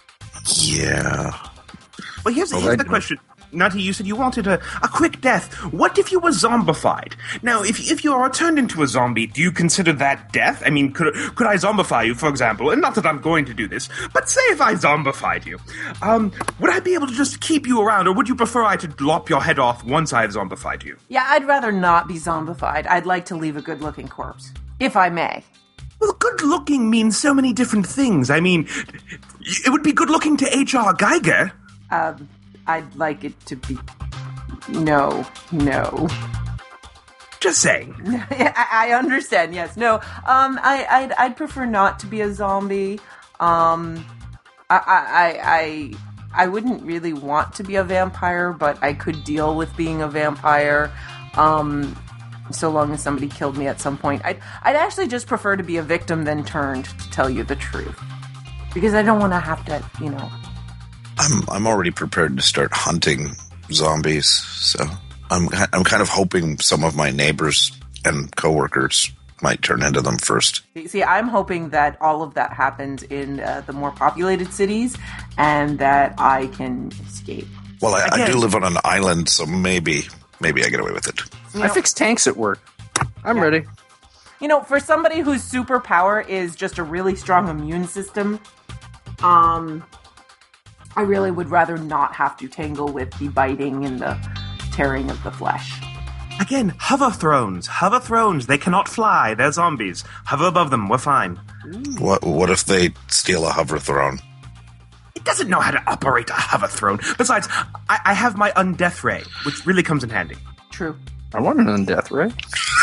Yeah. Well, here's, Well, here's that- the question. Nutty, you said you wanted a, a quick death. What if you were zombified? Now, if if you are turned into a zombie, do you consider that death? I mean, could could I zombify you, for example? And not that I'm going to do this, but say if I zombified you, um, would I be able to just keep you around, or would you prefer I to lop your head off once I've zombified you? Yeah, I'd rather not be zombified. I'd like to leave a good-looking corpse, if I may. Well, good looking means so many different things. I mean, it would be good looking to H R Geiger. Um, I'd like it to be... No, no. Just saying. I, I understand, yes. No, um, I, I'd, I'd prefer not to be a zombie. Um, I, I, I, I wouldn't really want to be a vampire, but I could deal with being a vampire, um, so long as somebody killed me at some point. I'd, I'd actually just prefer to be a victim than turned, to tell you the truth. Because I don't want to have to, you know... I'm I'm already prepared to start hunting zombies, so I'm I'm kind of hoping some of my neighbors and coworkers might turn into them first. See, I'm hoping that all of that happens in uh, the more populated cities, and that I can escape. Well, I, I Again- do live on an island, so maybe maybe I get away with it. You I know- fix tanks at work. I'm ready. You know, for somebody whose superpower is just a really strong immune system, um, I really would rather not have to tangle with the biting and the tearing of the flesh. Again, hover thrones. Hover thrones. They cannot fly. They're zombies. Hover above them. We're fine. What what if they steal a hover throne? It doesn't know how to operate a hover throne. Besides, I, I have my undeath ray, which really comes in handy. True. I want an undeath, right?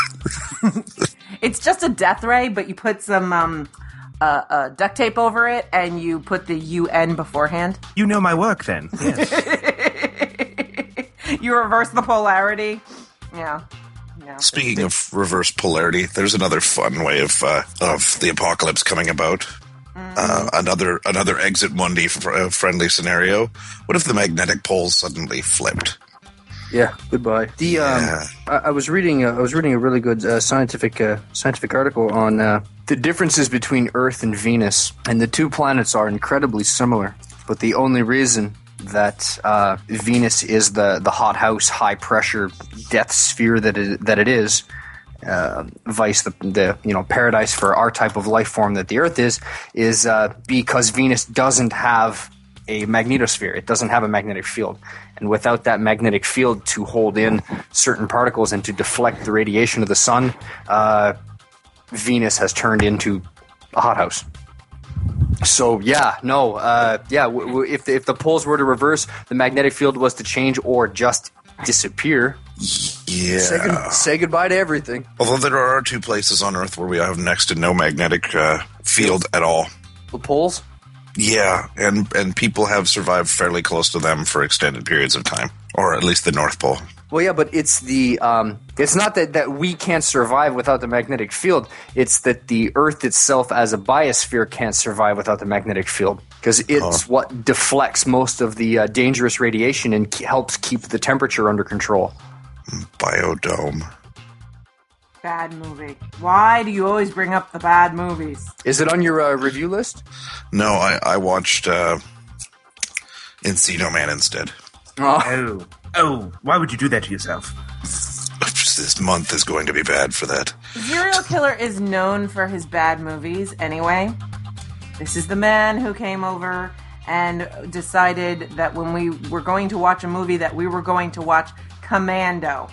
It's just a death ray, but you put some um, uh, uh, duct tape over it, and you put the U N beforehand. You know my work, then. Yes. You reverse the polarity. Yeah. Yeah. Speaking of reverse polarity, there's another fun way of uh, of the apocalypse coming about. Uh, another another Exit Mundi fr- uh, friendly scenario. What if the magnetic poles suddenly flipped? Yeah. Goodbye. The um, Yeah. I, I was reading. Uh, I was reading a really good uh, scientific uh, scientific article on uh, the differences between Earth and Venus, and the two planets are incredibly similar. But the only reason that uh, Venus is the the hothouse, high pressure death sphere that it, that it is, uh, vice, the, the you know paradise for our type of life form that the Earth is, is uh, because Venus doesn't have a magnetosphere. It doesn't have a magnetic field. And without that magnetic field to hold in certain particles and to deflect the radiation of the sun, uh, Venus has turned into a hothouse. So yeah, no, uh, yeah. W- w- if the, if the poles were to reverse, the magnetic field was to change or just disappear. Yeah. Say, good- say goodbye to everything. Although there are two places on Earth where we have next to no magnetic uh, field at all. The poles. Yeah, and and people have survived fairly close to them for extended periods of time, or at least the North Pole. Well, yeah, but it's the um, it's not that, that we can't survive without the magnetic field. It's that the Earth itself as a biosphere can't survive without the magnetic field because it's oh. what deflects most of the uh, dangerous radiation and ke- helps keep the temperature under control. Biodome. Bad movie. Why do you always bring up the bad movies? Is it on your uh, review list? No, I, I watched uh, Encino Man instead. Oh. Oh. Oh, why would you do that to yourself? This month is going to be bad for that. Serial Killer is known for his bad movies anyway. This is the man who came over and decided that when we were going to watch a movie that we were going to watch Commando.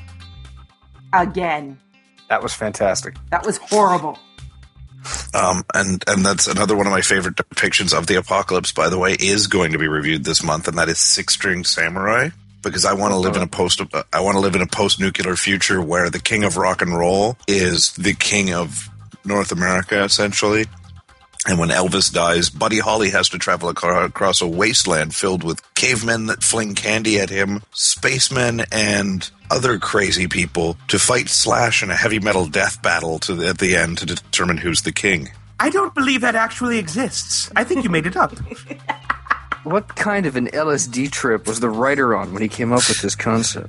Again. That was fantastic. That was horrible. Um, and, and that's another one of my favorite depictions of the apocalypse, by the way, is going to be reviewed this month, and that is Six String Samurai. Because I want to live in a post, I want to live in a post-nuclear future where the king of rock and roll is the king of North America, essentially. And when Elvis dies, Buddy Holly has to travel across a wasteland filled with cavemen that fling candy at him, spacemen, and other crazy people to fight Slash in a heavy metal death battle to the, at the end to determine who's the king. I don't believe that actually exists. I think you made it up. What kind of an L S D trip was the writer on when he came up with this concept?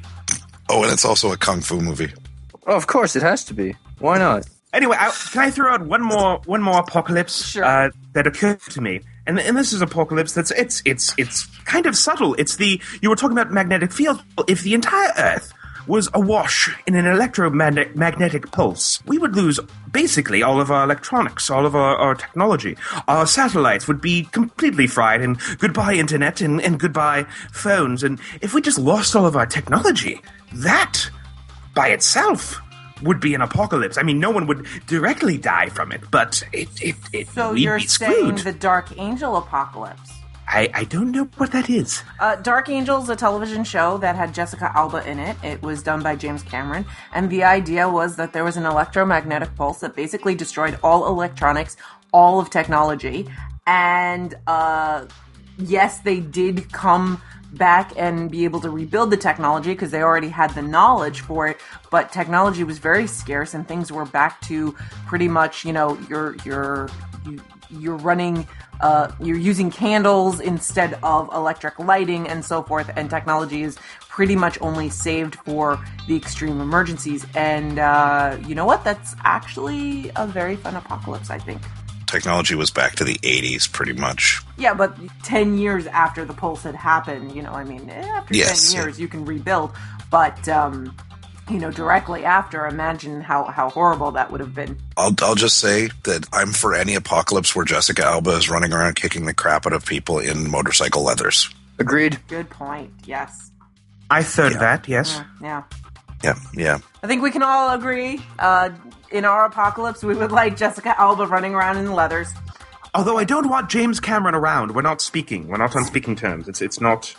Oh, and it's also a kung fu movie. Oh, of course, it has to be. Why not? Anyway, I, can I throw out one more one more apocalypse Sure. uh, that occurred to me? And and this is apocalypse that's it's it's it's kind of subtle. It's the you were talking about magnetic field. If the entire Earth was awash in an electromagnetic magnetic pulse, we would lose basically all of our electronics, all of our, our technology. Our satellites would be completely fried, and goodbye internet, and, and goodbye phones. And if we just lost all of our technology, that by itself would be an apocalypse. I mean, no one would directly die from it, but it, it, it So we'd you're be saying screwed. the Dark Angel apocalypse? I, I don't know what that is. Uh, Dark Angel is a television show that had Jessica Alba in it. It was done by James Cameron, and the idea was that there was an electromagnetic pulse that basically destroyed all electronics, all of technology, and uh, yes, they did come back and be able to rebuild the technology because they already had the knowledge for it, but technology was very scarce and things were back to pretty much, you know, you're you're you, you're running uh, you're using candles instead of electric lighting and so forth, and technology is pretty much only saved for the extreme emergencies. And uh, you know what? That's actually a very fun apocalypse, I think. Technology was back to the eighties, pretty much. Yeah, but ten years after the pulse had happened, you know, I mean, after Yes. ten years you can rebuild, but, um, you know, directly after, imagine how, how horrible that would have been. I'll I'll just say that I'm for any apocalypse where Jessica Alba is running around kicking the crap out of people in motorcycle leathers. Agreed. Good point, yes. I third Yeah. that, yes. Yeah, yeah. Yeah, yeah. I think we can all agree, uh, in our apocalypse, we would like Jessica Alba running around in leathers. Although I don't want James Cameron around. We're not speaking. We're not on speaking terms. It's it's not...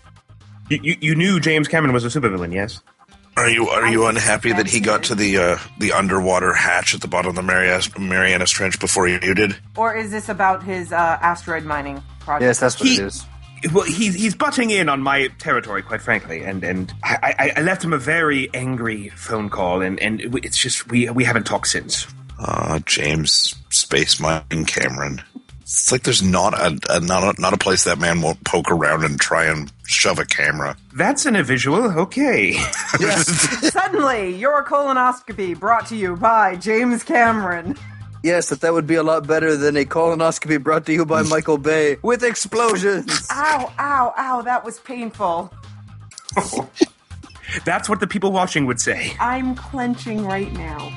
You, you, you knew James Cameron was a supervillain, yes? Are you are you I unhappy that he got to the uh, the underwater hatch at the bottom of the Marianas, Marianas Trench before you did? Or is this about his uh, asteroid mining project? Yes, that's what He- it is. Well, he's he's butting in on my territory, quite frankly, and and I, I, I left him a very angry phone call, and, and it's just we we haven't talked since. Uh, James Space Mine Cameron. It's like there's not a, a not a not a place that man won't poke around and try and shove a camera. That's in a visual, okay. Suddenly, your colonoscopy brought to you by James Cameron. Yes, that that would be a lot better than a colonoscopy brought to you by Michael Bay with explosions. Ow, ow, ow, that was painful. That's what the people watching would say. I'm clenching right now.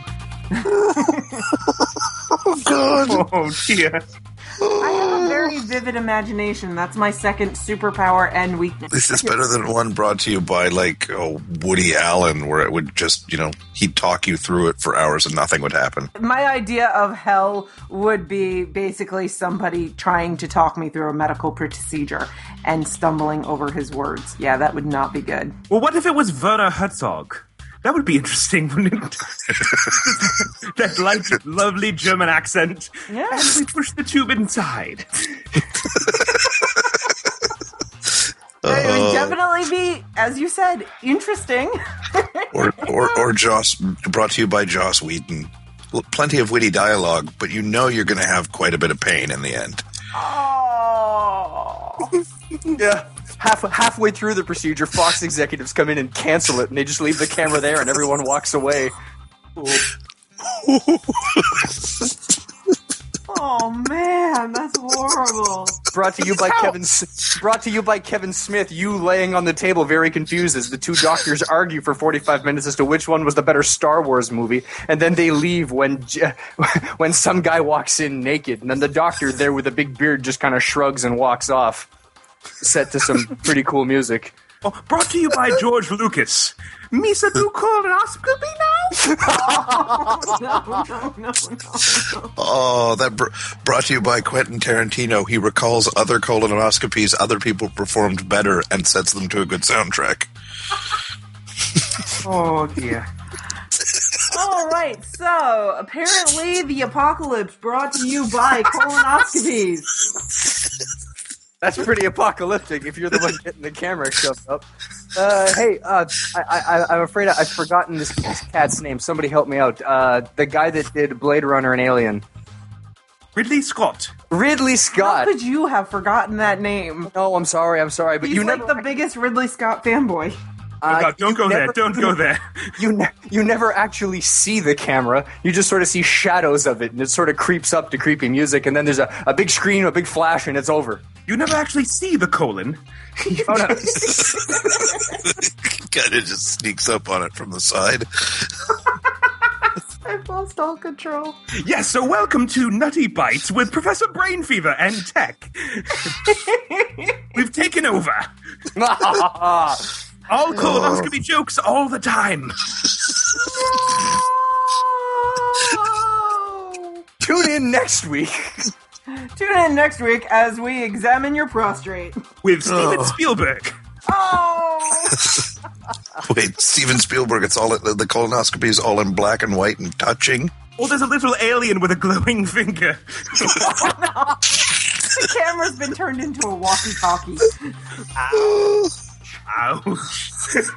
Oh, God. Oh, dear. I have a very vivid imagination. That's my second superpower and weakness. This is better than one brought to you by, like, oh, Woody Allen, where it would just, you know, he'd talk you through it for hours and nothing would happen. My idea of hell would be basically somebody trying to talk me through a medical procedure and stumbling over his words. Yeah, that would not be good. Well, what if it was Werner Herzog? That would be interesting, wouldn't it? That light, lovely German accent. Yeah. And we push the tube inside. It would definitely be, as you said, interesting. Or, or, or Joss, brought to you by Joss Whedon. Well, plenty of witty dialogue, but you know you're going to have quite a bit of pain in the end. Oh. Yeah. Half, halfway through the procedure, Fox executives come in and cancel it, and they just leave the camera there, and everyone walks away. Oh man, that's horrible. Brought to you by Kevin. Brought to you by Kevin Smith. You laying on the table, very confused as the two doctors argue for forty-five minutes as to which one was the better Star Wars movie, and then they leave when when some guy walks in naked, and then the doctor there with a big beard just kind of shrugs and walks off. Set to some pretty cool music. Oh, brought to you by George Lucas. Misa do colonoscopy now? no, no, no, no. Oh, that br- brought to you by Quentin Tarantino. He recalls other colonoscopies other people performed better and sets them to a good soundtrack. Oh, dear. All right, so apparently the apocalypse brought to you by colonoscopies. That's pretty apocalyptic if you're the one getting the camera shoved up. Uh, hey, uh, I, I, I'm afraid I've forgotten this cat's name. Somebody help me out. Uh, the guy that did Blade Runner and Alien. Ridley Scott. Ridley How Scott. could you have forgotten that name? No, I'm sorry, I'm sorry, but He's you like never. the biggest Ridley Scott fanboy. uh, Oh, God, don't you go there. never- Don't go there. You ne- you never actually see the camera. You just sort of see shadows of it, and it sort of creeps up to creepy music, and then there's a, a big screen, a big flash, and it's over. You never actually see the colon. Oh no! Kind of just sneaks up on it from the side. I've lost all control. Yes, so welcome to Nutty Bites with Professor Brain Fever and Tech. We've taken over. All colonoscopy jokes all the time. No! Tune in next week. Tune in next week as we examine your prostrate. With Steven Oh. Spielberg. Oh! Wait, Steven Spielberg, it's all, the colonoscopy is all in black and white and touching. Or there's a little alien with a glowing finger. The camera's been turned into a walkie-talkie. Ouch.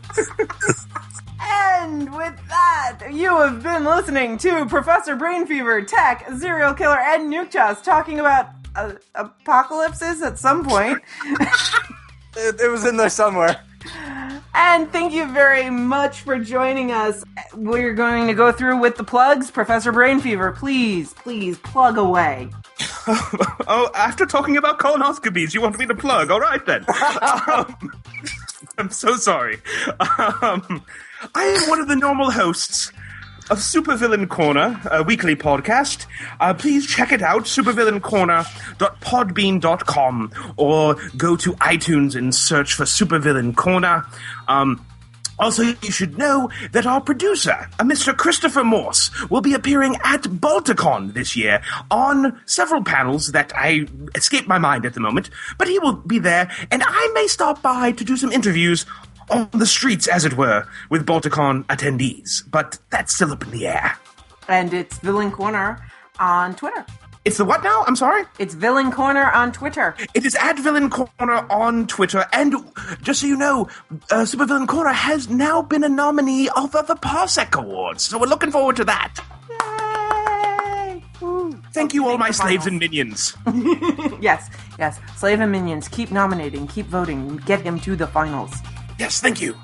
And with that, you have been listening to Professor Brain Fever, Tech, Serial Killer, and Nukechas talking about uh, apocalypses at some point. It, it was in there somewhere. And thank you very much for joining us. We're going to go through with the plugs. Professor Brain Fever, please, please plug away. Oh, after talking about colonoscopies, you want me to plug? All right, then. um, I'm so sorry. Um, I am one of the normal hosts of Supervillain Corner, a weekly podcast. Uh, please check it out, supervillain corner dot podbean dot com, or go to iTunes and search for Supervillain Corner. Um, Also, you should know that our producer, a Mister Christopher Morse, will be appearing at Balticon this year on several panels that I escape my mind at the moment, but he will be there, and I may stop by to do some interviews on the streets, as it were, with Balticon attendees, but that's still up in the air. And it's Villain Corner on Twitter. It's the what now? I'm sorry? It's Villain Corner on Twitter. It is at Villain Corner on Twitter, and just so you know, uh, Super Villain Corner has now been a nominee of the Parsec Awards, so we're looking forward to that. Yay! Woo. Thank you, all my the slaves finals. and minions. Yes, yes. Slave and Minions, keep nominating, keep voting, get him to the finals. Yes, thank you.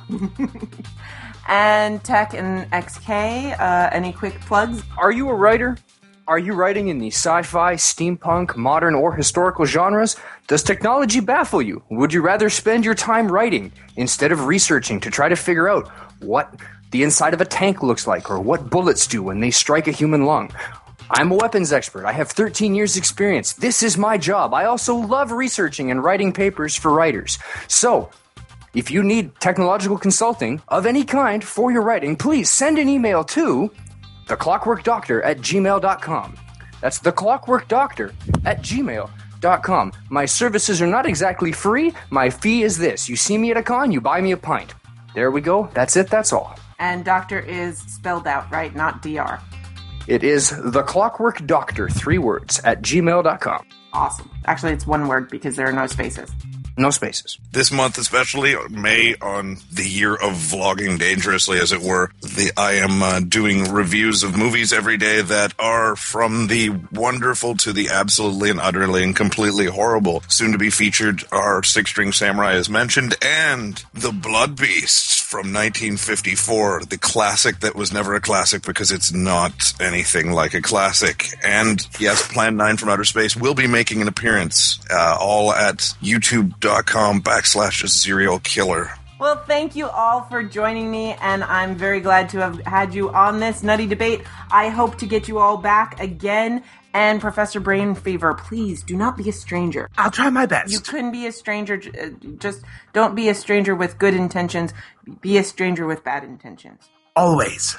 And Tech and X K, uh, any quick plugs? Are you a writer? Are you writing in the sci-fi, steampunk, modern, or historical genres? Does technology baffle you? Would you rather spend your time writing instead of researching to try to figure out what the inside of a tank looks like or what bullets do when they strike a human lung? I'm a weapons expert. I have thirteen years experience. This is my job. I also love researching and writing papers for writers. So, if you need technological consulting of any kind for your writing, please send an email to the clockwork doctor at gmail dot com. That's the clockwork doctor at gmail dot com. My services are not exactly free. My fee is this. You see me at a con, you buy me a pint. There we go. That's it. That's all. And doctor is spelled out, right? Not D R. It is the clockwork doctor, three words, at gmail dot com. Awesome. Actually, it's one word because there are no spaces. No spaces. This month, especially May, on the year of vlogging dangerously, as it were, the I am uh, doing reviews of movies every day that are from the wonderful to the absolutely and utterly and completely horrible. Soon to be featured are Six String Samurai, as mentioned, and The Blood Beast from nineteen fifty-four, the classic that was never a classic because it's not anything like a classic. And yes, Plan nine from Outer Space will be making an appearance, uh, all at youtube.com backslash serial killer. Well, thank you all for joining me, and I'm very glad to have had you on this nutty debate. I hope to get you all back again. And Professor Brain Fever, please do not be a stranger. I'll try my best. You couldn't be a stranger. Just don't be a stranger with good intentions. Be a stranger with bad intentions. Always.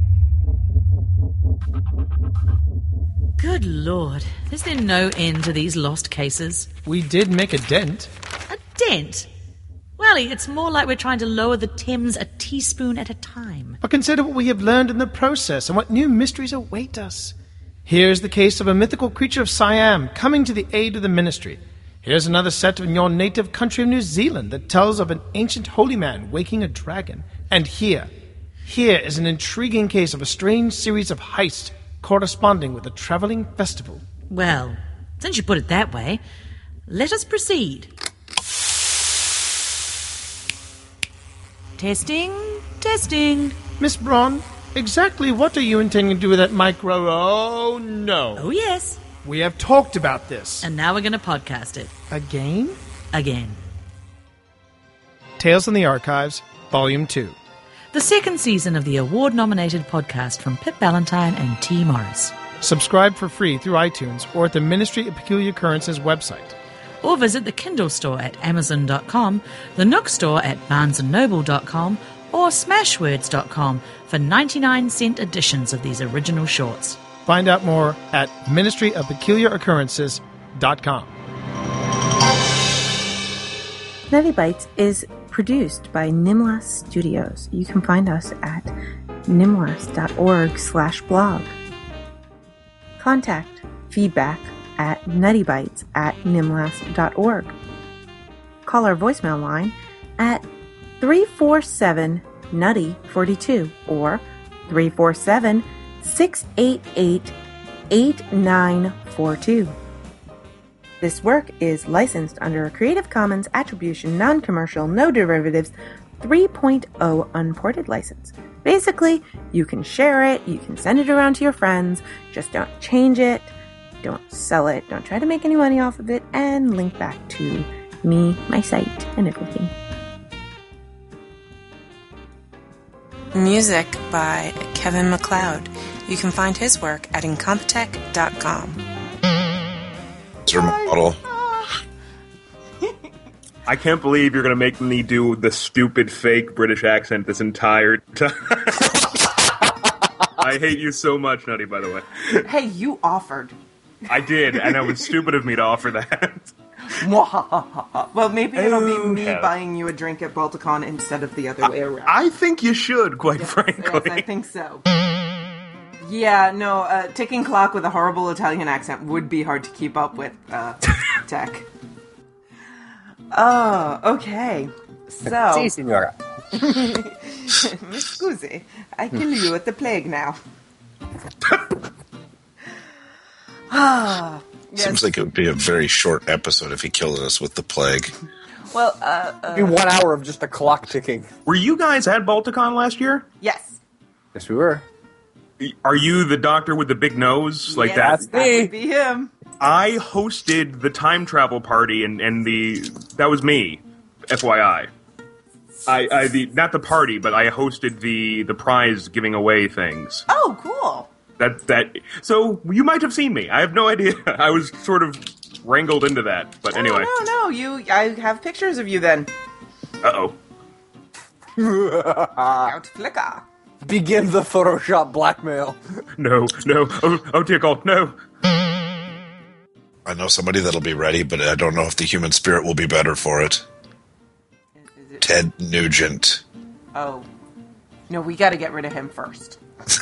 Good Lord. Is there no end to these lost cases? We did make a dent. A dent? Welly, it's more like we're trying to lower the Thames a teaspoon at a time. But consider what we have learned in the process and what new mysteries await us. Here's the case of a mythical creature of Siam coming to the aid of the Ministry. Here's another set in your native country of New Zealand that tells of an ancient holy man waking a dragon. And here, here is an intriguing case of a strange series of heists corresponding with a traveling festival. Well, since you put it that way, let us proceed. Testing, testing. Miss Braun, exactly what are you intending to do with that micro... Oh, no. Oh, yes. We have talked about this. And now we're going to podcast it. Again? Again. Tales from the Archives, Volume two. The second season of the award-nominated podcast from Pip Ballantyne and T. Morris. Subscribe for free through iTunes or at the Ministry of Peculiar Occurrences website. Or visit the Kindle store at amazon dot com, the Nook store at barnes and noble dot com, or smashwords dot com for ninety-nine cent editions of these original shorts. Find out more at ministry of peculiar occurrences dot com. Nutty Bites is produced by Nimlas Studios. You can find us at nimlas.org slash blog. Contact feedback at nuttybites at nimlas dot org. Call our voicemail line at three four seven nutty forty-two or three four seven six eight eight eight nine four two. This work is licensed under a Creative Commons Attribution Non-Commercial No Derivatives three point oh Unported license. Basically, you can share it, you can send it around to your friends, just don't change it, don't sell it, don't try to make any money off of it, and link back to me, my site, and everything. Music by Kevin MacLeod. You can find his work at incompetech dot com. Model. I can't believe you're going to make me do the stupid fake British accent this entire time. I hate you so much, Nutty, by the way. Hey, you offered. I did, and it was stupid of me to offer that. Well, maybe it'll be Oh, me hell. buying you a drink at Balticon instead of the other way around. I think you should, quite Yes, frankly. yes, I think so. Yeah, no, uh, ticking clock with a horrible Italian accent would be hard to keep up with, uh, Tech. Oh, okay. So... Si, signora. Mi scusi, I kill you with the plague now. Ah, yes. Seems like it would be a very short episode if he killed us with the plague. Well, uh... uh It'd be one hour of just a clock ticking. Were you guys at Balticon last year? yes. Yes, we were. Are you the doctor with the big nose? Like Yes, that? that would be him. I hosted the time travel party, and, and the that was me. F Y I. I, I the not the party, but I hosted the the prize giving away things. Oh, cool. That that so you might have seen me. I have no idea. I was sort of wrangled into that, but anyway. No, no, no. You, I have pictures of you then. Uh oh. Out flicker. Begin the Photoshop blackmail. No, no. Oh, oh dear God, no. I know somebody that'll be ready, but I don't know if the human spirit will be better for it. Is it? Ted Nugent. Oh. No, we got to get rid of him first.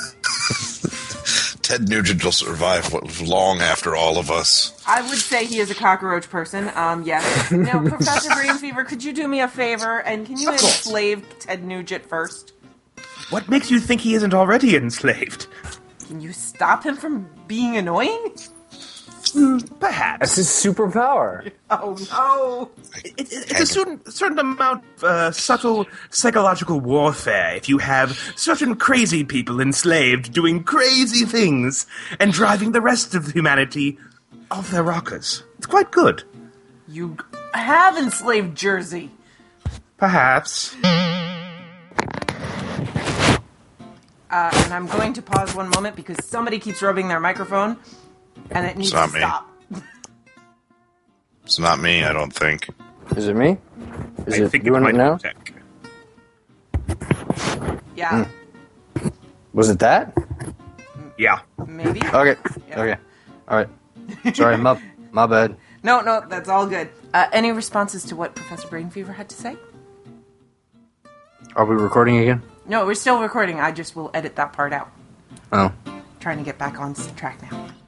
Ted Nugent will survive long after all of us. I would say he is a cockroach person. Um, yes. Now, Professor Brainfever, could you do me a favor and can you Of course. enslave Ted Nugent first? What makes you think he isn't already enslaved? Can you stop him from being annoying? Perhaps. That's his superpower. Oh no! It, it, it's a certain, certain amount of uh, subtle psychological warfare if you have certain crazy people enslaved doing crazy things and driving the rest of humanity off their rockers. It's quite good. You have enslaved Jersey. Perhaps. Uh, and I'm going to pause one moment because somebody keeps rubbing their microphone, and it needs It's not to me. stop. It's not me, I don't think. Is it me? Is I it think doing it it might now? tech. Yeah, Was it that? Yeah. maybe. Okay. Yeah. Okay. All right. Sorry, my my bad. No, no, that's all good. Uh, any responses to what Professor Brainfever had to say? Are we recording again? No, we're still recording. I just will edit that part out. Oh. Trying to get back on track now.